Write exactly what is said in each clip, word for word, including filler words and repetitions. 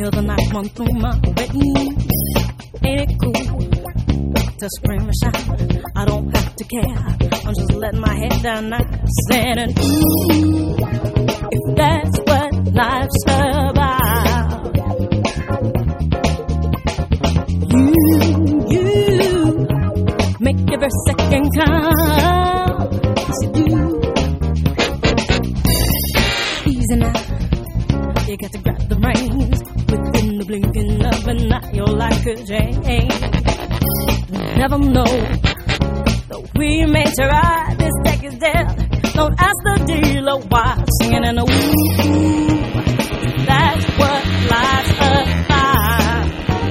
till the night run through my veins. Ain't it cool to scream and shout? I don't have to care. I'm just letting my head down now, saying, ooh, if that's what life's about, you, you make every second count. Yes, you do. Easy now, you got to grab the reins. Within the blinking of an eye, your life could change. Never know, though we may try, this deck is dead. Don't ask the dealer why. Singing in a ooh, that's what life's about.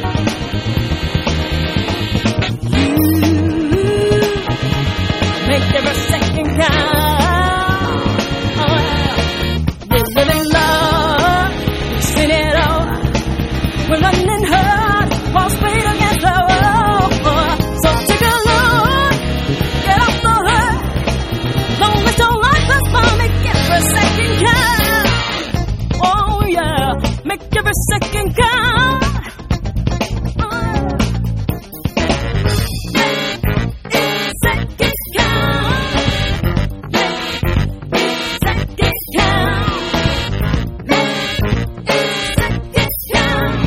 You make every second count. Oh, we're living love, we've seen it all. We're running hard, while speed against the wall. So take a look, get off the hook. Don't let your life pass by, make every second count. Oh yeah, make every second count. Oh. Make every second count. Make every second count. Make every second count.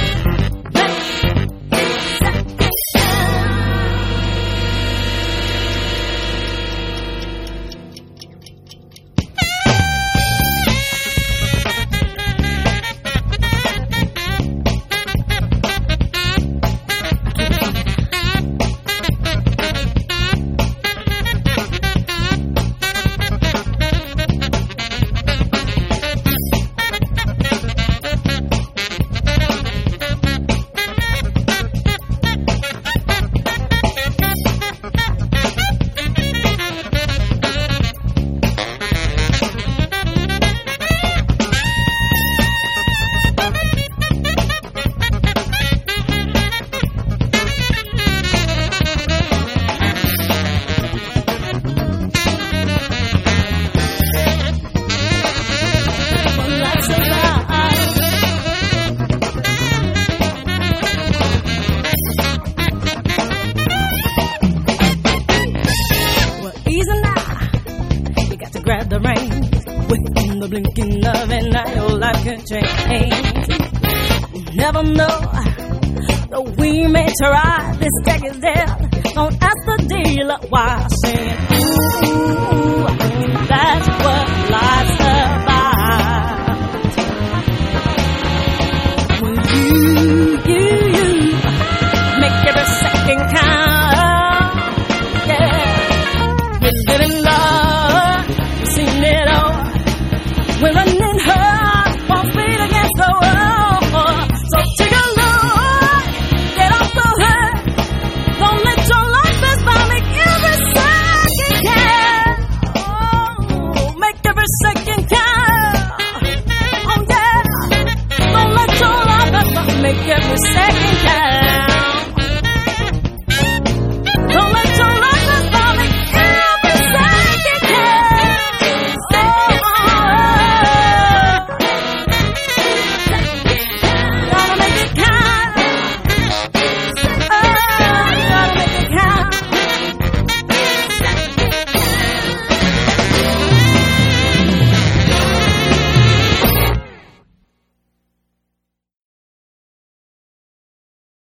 Grab the reins within the blinking of an eye, your life could change. Never know, though we may try, this deck is dead. Don't ask the dealer why. Singing, ooh, that's what life's about. When you, you, you make every second count. Yeah, we're living love. Seen it all. We're running hard, while feet against the wall. So take a look, get off the hook. Don't let your life pass by, make every second count. Oh, make every second count. Oh yeah, don't let your life pass by, make every second count.